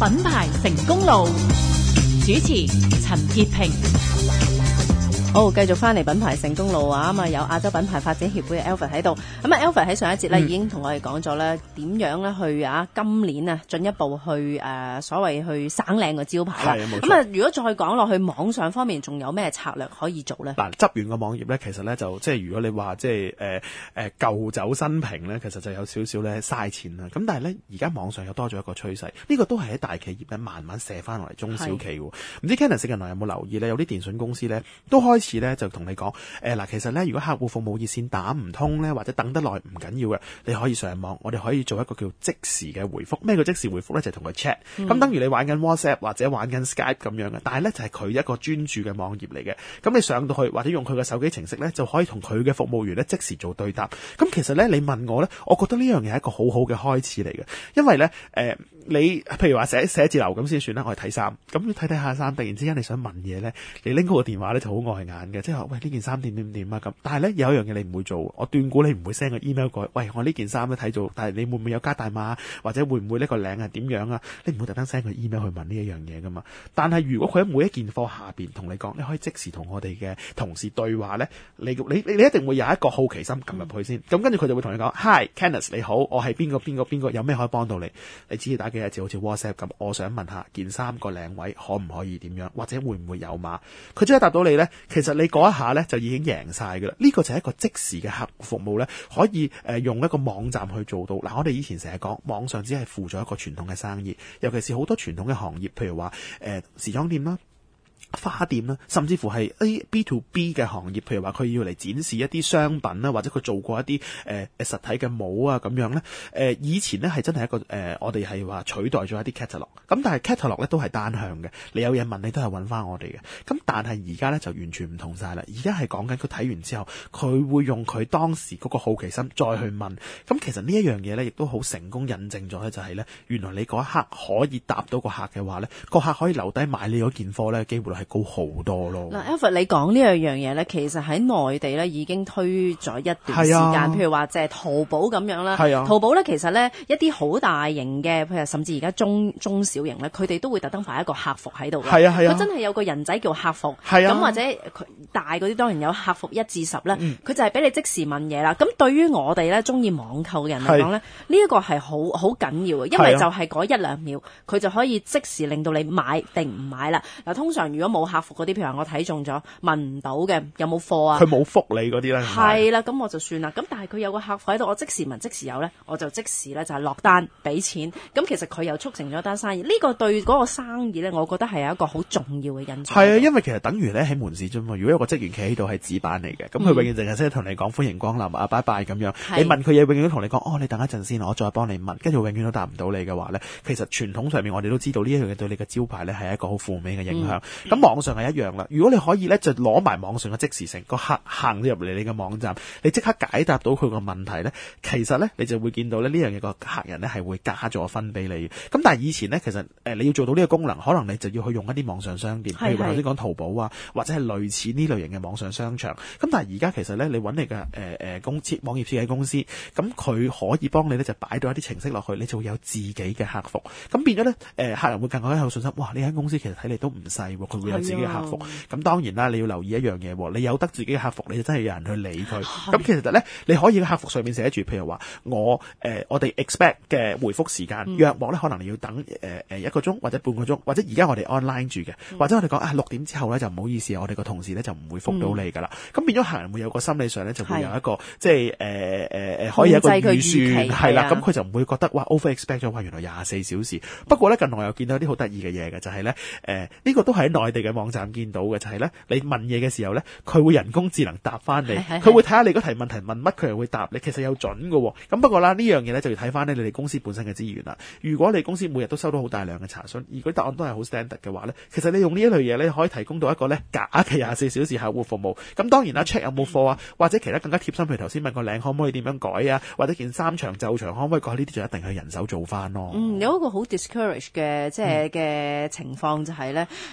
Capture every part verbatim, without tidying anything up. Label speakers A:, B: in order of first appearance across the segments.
A: 品牌成功路，主持陳潔平。
B: 好，繼續翻嚟品牌成功路啊！咁啊，有亞洲品牌發展協會嘅 Alfred 喺度。咁啊 Alfred 喺上一節咧、嗯、已經同我哋講咗咧點樣咧去啊今年啊進一步去誒、呃、所謂去省靚個招牌啦。咁啊，如果再講落去網上方面，仲有咩策略可以做咧？
C: 嗱，執完個網頁咧，其實咧就即係如果你話即係誒誒舊酒新瓶咧，其實就有少少咧嘥錢啦。咁但係咧，而家網上又多咗一個趨勢，呢、這個都係喺大企業咧慢慢射翻落嚟中小企喎。唔知 Kenneth 近來有冇留意咧？有啲電訊公司咧都開始咧就同你講誒嗱，其實咧如果客戶服務熱線打唔通咧，或者等得耐唔緊要嘅，你可以上網，我哋可以做一個叫即時嘅回覆。咩叫即時回覆咧？就係同佢 chat，咁等於你玩緊 WhatsApp 或者玩緊 Skype 咁樣嘅，但係咧就係、是、佢一個專注嘅網頁嚟嘅。咁你上到去或者用佢嘅手機程式咧，就可以同佢嘅服務員咧即時做對答。咁其實咧，你問我咧，我覺得呢樣嘢係一個好好嘅開始嚟嘅，因為咧誒、呃、你譬如話寫寫字樓咁先算啦，我哋睇衫，咁睇睇下衫，突然之間你想問嘢咧，你拎嗰個電話咧就好礙眼嘅，即係話喂呢件衫點點點啊咁。但係咧有一樣嘢你唔會做，我斷估你唔會 send 個 email 過去，喂我呢件衫咧睇做，但係你會唔會有加大碼，或者會唔會呢個領係點樣啊？你唔會特登 send 個 email 去問呢一樣嘢噶嘛。但係如果佢喺每一件貨下邊同你講，你可以即時同我哋嘅同事對話咧，你你你一定會有一個好奇心撳入去先，咁跟住佢就會同你講 Hi Kenneth 你好，我係邊個邊個邊個，有咩可以幫到你？你只要打幾個字好似 WhatsApp 咁，我想問下件衫個領位可唔可以點樣，或者會唔會有碼？佢即刻答到你咧，其實你嗰一下咧就已經贏晒噶啦。呢、這個就係一個即時嘅客戶服務咧，可以誒、呃、用一個網站去做到。嗱，我哋以前成日講網上只係輔助一個傳統嘅生意，尤其是好多傳統嘅行業，譬如話誒、呃、時裝店啦、花店啦，甚至乎係 A B to B 嘅行業，譬如話佢要嚟展示一啲商品啦，或者佢做過一啲誒、呃、實體嘅帽啊咁樣咧。誒、呃、以前咧係真係一個誒、呃，我哋係話取代咗一啲 catalog，咁但係 catalog 咧都係單向嘅，你有嘢問你都係揾翻我哋嘅。咁但係而家咧就完全唔同晒啦，而家係講緊佢睇完之後，佢會用佢當時嗰個好奇心再去問。咁其實呢一樣嘢咧，亦都好成功印證咗咧，就係咧，原來你嗰一刻可以答到個客嘅話咧，個客可以留低買你嗰件貨咧，機會率係高好多咯。
B: 嗱 Alfred 你講呢樣樣嘢咧，其實喺內地咧已經推咗一段時間，啊、譬如話即係淘寶咁樣啦。
C: 係啊，淘
B: 寶咧其實咧一啲好大型嘅，譬如甚至而家中中小型咧，佢哋都會特登擺一個客服喺度嘅。
C: 係啊係啊，
B: 佢真係有個人仔叫客服。
C: 係啊，
B: 咁或者佢大嗰啲當然有客服一至十咧，佢、
C: 嗯、
B: 就係俾你即時問嘢啦。咁對於我哋咧中意網購嘅人嚟講咧，呢一、這個係好好緊要嘅，因為就係嗰一兩秒，佢就可以即時令到你買定唔買啦。嗱，通常如果冇客服嗰啲，譬如話我睇中咗問唔到嘅，有冇貨啊？
C: 佢冇覆你嗰啲咧，
B: 係啦，咁我就算啦。咁但係佢有個客服喺度，我即時問即時有咧，我就即時咧就係落單俾錢。咁其實佢又促成咗單生意。呢、這個對嗰個生意咧，我覺得係有一個好重要嘅因素。
C: 係啊，因為其實等於咧喺門市啫嘛。如果有個職員企喺度係紙板嚟嘅，咁佢永遠淨係識得同你講歡迎光臨啊，拜拜咁樣。你問佢嘢，永遠都同你講哦，你等一陣先，我再幫你問。跟住永遠都答唔到你嘅話咧，其實傳統上面我哋都知道呢一樣嘢對你嘅招牌咧係一個好負面嘅影響。咁、嗯、網上係一樣啦。如果你可以咧就攞埋網上嘅即時性，個客行入嚟你嘅網站，你即刻解答到佢個問題咧，其實咧你就會見到咧呢樣嘢個客人咧係會加咗分俾你。咁但係以前咧其實誒你要做到呢個功能，可能你就要去用一啲網上商店，譬如話頭先講淘寶啊，或者係類似呢類型嘅網上商場。咁但係而家其實咧你揾你嘅誒誒公設網頁設計公司，咁佢可以幫你咧就擺到一啲程式落去，你就會有自己嘅客服。咁變咗咧誒客人會更加有信心。哇！呢間公司其實睇嚟都唔細喎，佢會有自己嘅客服。咁當然啦，你要留意一樣嘢，你有得自己嘅客服，你就真係有人去理佢。咁其實咧，你可以喺客服上面寫住，譬如話我誒、呃、我哋 expect 嘅回覆時間約莫咧，可能你要等誒誒、呃、一個鐘或者半個鐘，或者而家我哋 online 住嘅，或者我哋講啊六點之後咧就唔好意思，我哋個同事咧就唔會覆到你㗎啦。咁、嗯、變咗客人會有個心理上咧就會有一個即係誒誒誒可以有一個預算係啦，咁佢就唔會覺得哇 over expect 咗話原來廿四小時。不過咧近來我又見到啲好得意嘅嘢嘅，就係咧誒呢個都係喺內地嘅網站見到嘅，就係、是、咧你問嘢嘅時候咧，佢會人工智能答翻你，佢會睇下你嗰題問題問乜，佢又會答你，其實有準嘅。咁不過啦，呢樣嘢咧就要睇翻咧你哋公司本身嘅資源啦。如果你公司每日都收到好大量嘅查詢，如果答案都係好 standard 嘅話咧，其實你用呢一類嘢咧可以提供到一個咧假嘅廿四小時客戶服務。咁當然啦 check 有冇貨啊，或者其他更加貼心，譬如頭先問個領可唔可以點樣改啊，或者件衫長袖長可唔可以改，呢啲就一定係人手做翻咯。
B: 嗯，有一個好 discourage 嘅即係嘅情況就係咧，而家好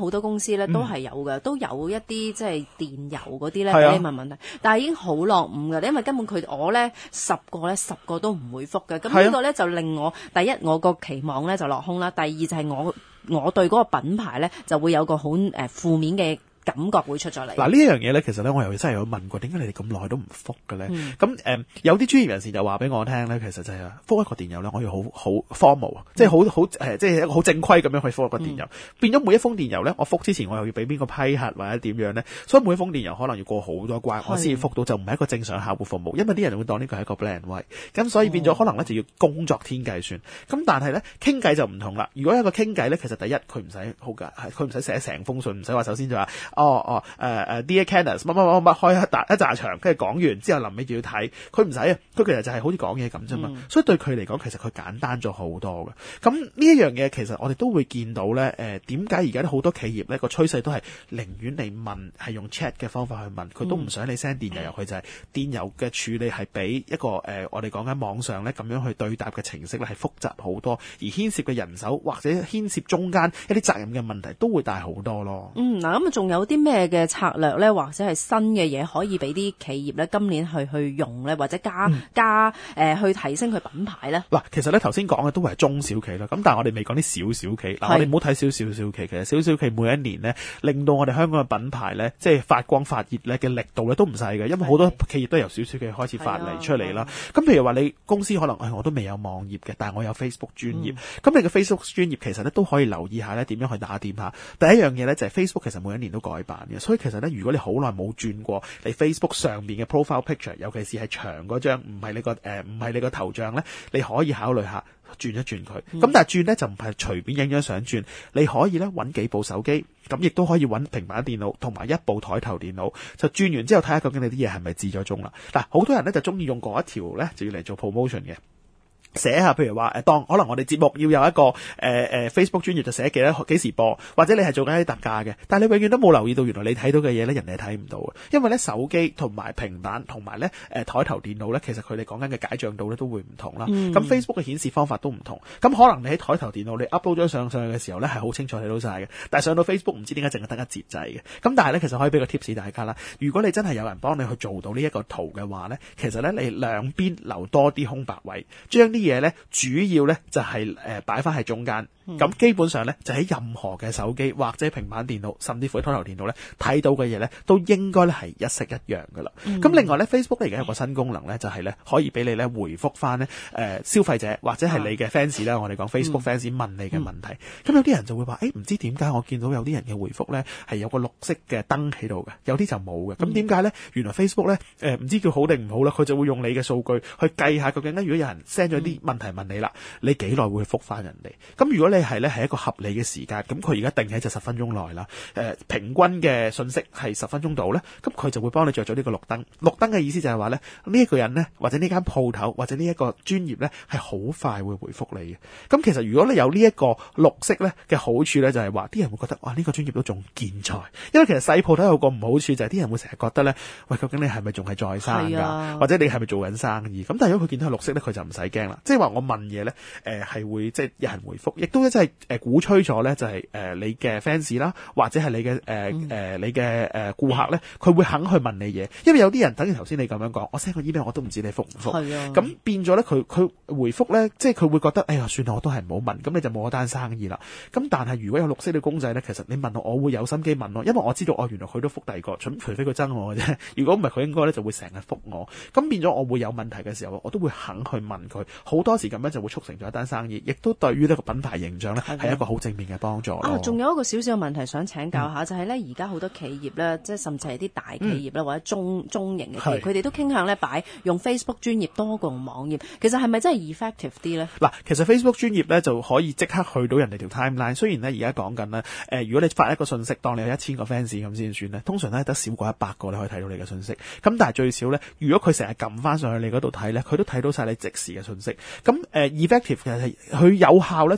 B: 好多公司咧都係有嘅，都有一啲即係電郵嗰啲咧
C: 係啊
B: 俾你問問題，但係已經好落伍㗎，因為根本佢我咧十個咧十個都唔回覆嘅，咁呢個咧就令我第一我個期望咧就落空啦，第二就係我我對嗰個品牌咧就會有個好誒負面嘅感覺會出咗嚟。
C: 嗱呢一樣嘢咧，其實咧我又真係有問過，點解你哋咁耐都唔覆嘅咧？咁誒、嗯呃、有啲專業人士就話俾我聽咧，其實就係覆一個電郵咧，我要好好 formal，、嗯、即係好好誒，即係一個好正規咁樣去覆一個電郵。嗯、變咗每一封電郵咧，我覆之前我又要俾邊個批核或者點樣咧，所以每一封電郵可能要過好多關，我先至覆到，就唔係一個正常客戶服務。因為啲人會當呢個係一個 brand 位，咁所以變咗可能咧就要工作天計算。咁、哦、但係咧傾偈就唔同啦。如果一個傾偈咧，其實第一佢唔使好㗎，佢唔使寫成封信，唔使話首先就話哦哦誒。誒誒 Dear Candice 乜乜乜乜開一大一紮場，跟住講完之後臨尾就要睇，佢唔使啊，佢其實就係好似講嘢咁啫嘛，所以對佢嚟講其實佢簡單咗好多嘅。咁呢一樣嘢其實我哋都會見到咧，誒點解而家好多企業咧個趨勢都係寧願你問係用 chat 嘅方法去問，佢都唔想你 send 電郵入去，就係、是、電郵嘅處理係比一個誒、呃、我哋講緊網上咧咁樣去對答嘅程式咧係複雜好多，而牽涉嘅人手或者牽涉中間一啲責任嘅問題都會大好多咯。
B: 嗯，嗱咁啊，仲有啲咩嘅策略咧，或者係新嘅嘢可以俾啲企業咧今年去去用咧，或者加、嗯、加誒、呃、去提升佢品牌咧？
C: 嗱，其實咧頭先講嘅都係中小企啦，咁但係我哋未講啲小小企。嗱，我哋唔好睇小小小企，其實小小企每一年咧令到我哋香港嘅品牌咧，即係發光發熱咧嘅力度咧都唔細嘅，因為好多企業都由小小企開始發嚟出嚟啦。咁譬如話你公司可能誒、哎、我都未有網頁嘅，但係我有 Facebook 專頁，咁、嗯、你嘅 Facebook 專頁其實咧都可以留意下咧點樣去打點下。第一樣嘢咧就係 Facebook 其實每一年都改版嘅，所以其實咧如果你好耐冇轉過你 Facebook 上面嘅 profile picture， 尤其是係長嗰張，唔係你個誒唔係你個頭像咧，你可以考慮下轉一轉佢。咁、嗯、但係轉咧就唔係隨便影張相轉，你可以咧揾幾部手機，咁亦都可以揾平板電腦同埋一部台頭電腦，就轉完之後睇下究竟你啲嘢係咪至咗中啦。嗱，好多人咧就中意用嗰一條咧就要嚟做 promotion 嘅。寫下，譬如話誒，當可能我哋節目要有一個誒誒、呃、Facebook 專頁就寫幾多幾時播，或者你係做緊啲特價嘅，但係你永遠都冇留意到，原來你睇到嘅嘢咧，人哋係睇唔到嘅，因為咧手機同埋平板同埋咧誒台頭電腦咧，其實佢哋講緊嘅解像度咧都會唔同啦。咁、嗯、Facebook 嘅顯示方法都唔同，咁可能你喺台頭電腦你 upload 咗上上去嘅時候咧係好清楚睇到晒嘅，但係上到 Facebook 唔知點解淨係得一節掣嘅。咁但係咧其實可以俾個 tips 大家啦，如果你真係有人幫你去做到呢一個圖嘅話咧，其實咧你兩邊留多啲空白位，將啲嘢咧主要咧就係誒擺翻喺中間，咁、嗯、基本上咧就喺任何嘅手機或者平板電腦，甚至乎喺台頭電腦咧睇到嘅嘢咧，都應該咧係一式一樣噶啦。咁、嗯、另外咧 Facebook 咧而家有個新功能咧，就係、是、咧可以俾你咧回覆翻咧誒消費者或者係你嘅 fans 啦、嗯，我哋講 Facebook fans 問你嘅問題。咁、嗯、有啲人就會話，誒唔知點解我見到有啲人嘅回覆咧係有個綠色嘅燈喺度嘅，有啲就冇嘅。咁點解咧？原來 Facebook 咧誒唔知叫好定唔好啦，佢就會用你嘅數據去計下究竟咧，如果有人 send 咗啲問題問你啦。你幾耐會覆翻人哋？咁如果你係咧係一個合理嘅時間，咁佢而家定喺就十分鐘內啦。誒、呃、平均嘅信息係十分鐘度咧，咁佢就會幫你着咗呢個綠燈。綠燈嘅意思就係話咧，呢、這、一個人咧，或者呢間鋪頭，或者呢一個專業咧，係好快會回覆你嘅。咁其實如果你有呢一個綠色咧嘅好處咧，就係話啲人會覺得哇，呢、這個專業都仲健在。因為其實細鋪頭有個唔好處就係啲人會成日覺得咧，喂，究竟你係咪仲係在生㗎、啊？或者你係咪做緊生意？咁但係如果佢見到係綠色咧，佢就唔使驚啦。即係話我問嘢咧。誒、呃、係會即係有人回覆，亦都即係誒鼓吹咗咧，就係、是、誒、呃、你嘅 fans 啦，或者係你嘅誒誒你嘅誒顧客咧，佢會肯去問你嘢，因為有啲人等於頭先你咁樣講，我 send 個 email 我都唔知你覆唔覆，咁變咗咧佢佢回覆咧，即係佢會覺得哎呀算啦，我都係唔好問，咁你就冇咗單生意啦。咁但係如果有綠色嘅公仔咧，其實你問我，我會有心機問咯，因為我知道哦原來佢都覆第二個，除非佢憎我嘅啫。如果唔係佢應該咧就會成日覆我，咁變咗我會有問題嘅時候，我都會肯去問佢。好多時咁樣就會促成咗一單生意，亦都對於呢個品牌形象咧係一個好正面嘅幫助咯。啊，仲有一個少少嘅問題想請教下，嗯、就係咧而家好多企業咧，即係甚至係啲大企業咧、嗯，或者中中型嘅企業，佢哋都傾向咧擺用 Facebook 專頁多過用網頁。其實係咪真係 effective 啲咧？嗱，其實 Facebook 專頁咧就可以即刻去到人哋條 timeline。雖然咧而家講緊咧，誒、呃，如果你發一個信息，當你有一千個 fans 咁先算咧，通常咧得少過一百個你可以睇到你嘅信息。咁但係最少咧，如果佢成日撳翻上去你嗰度睇咧，佢都睇到晒你即時嘅信息。咁誒、呃、effective 其實係佢有效咧，就有效在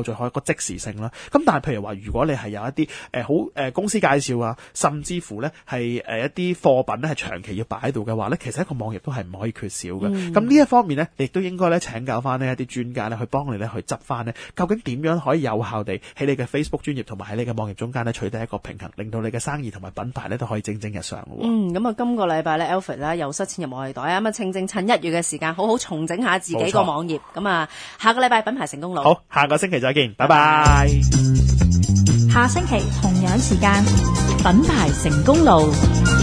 C: 最好一個即時性啦。咁但係譬如話，如果你係有一啲誒好誒公司介紹啊，甚至乎咧係誒一啲貨品咧係長期要擺喺度嘅話咧，其實一個網頁都係唔可以缺少嘅。咁呢、嗯、一方面咧，你亦都應該咧請教翻呢一啲專家咧去幫你咧去執翻咧，究竟點樣可以有效地喺你嘅 Facebook 專頁同埋喺你嘅網頁中間咧取得一個平衡，令到你嘅生意同埋品牌咧都可以蒸蒸日上嘅。
B: 嗯，咁啊，今個禮拜咧 Alfred 咧又塞錢入我哋袋啊，咁啊，正正趁一月嘅時間，好好重整下自己個網頁。咁啊，下個禮拜品牌成功路。
C: 好，下個星期再見，拜拜。
A: 下星期同樣時間，品牌成功路。